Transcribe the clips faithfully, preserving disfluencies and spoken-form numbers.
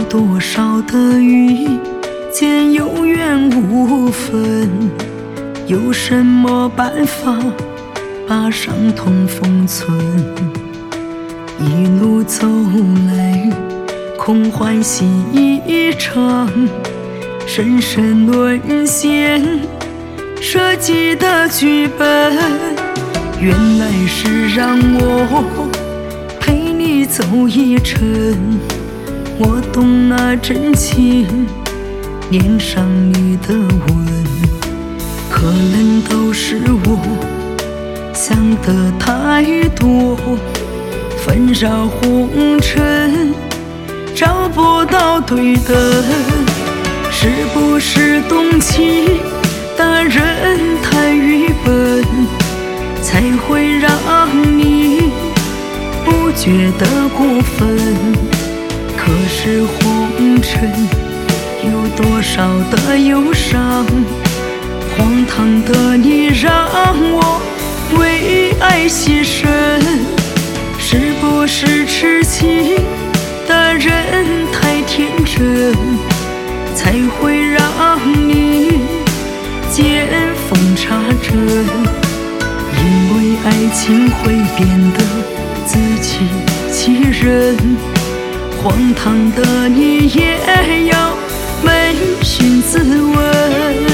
多少的遇见有缘无分，有什么办法把伤痛封存？一路走来空欢喜一场，深深沦陷设计的剧本，原来是让我陪你走一程。我懂那真情，念上你的吻，可能都是我想的太多，纷扰红尘找不到对的，是不是动情的人太愚笨，才会让你不觉得过分？可是红尘有多少的忧伤，荒唐的你让我为爱牺牲，是不是痴情的人太天真，才会让你见缝插针？因为爱情会变得自欺欺人，荒唐的你也要扪心自问。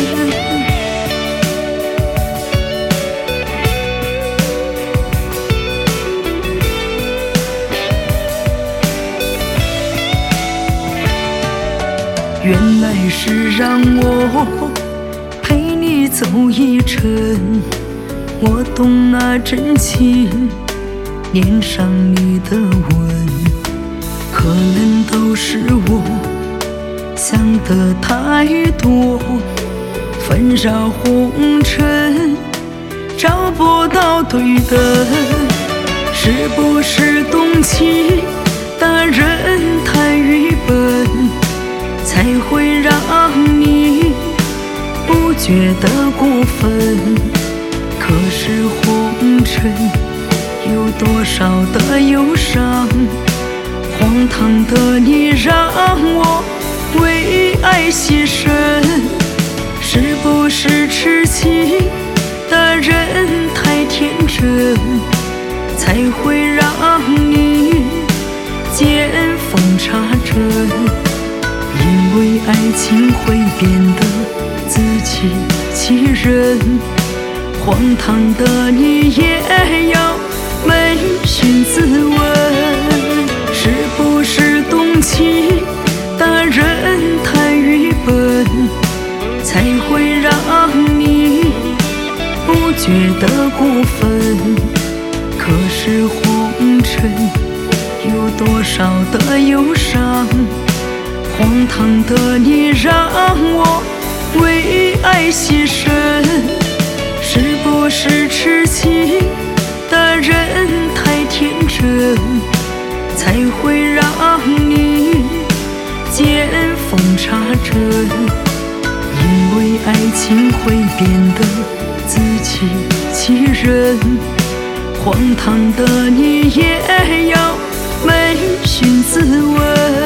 原来是让我陪你走一程，我懂那真情，念上你的吻，可能都是我想的太多，纷扰红尘找不到对的，是不是动情的人太愚笨，才会让你不觉得过分？可是红尘有多少的忧伤，荒唐的你让我为爱牺牲，是不是痴情的人太天真，才会让你见缝插针？因为爱情会变得自欺欺人，荒唐的你也要扪心自问，是不是动情的人太愚笨，才会让你不觉得过分？可是红尘有多少的忧伤，荒唐的你让我为爱牺牲，是不是痴情的人太天真，才会让你见缝插针？因为爱情会变得自欺欺人，荒唐的你也要扪心自问。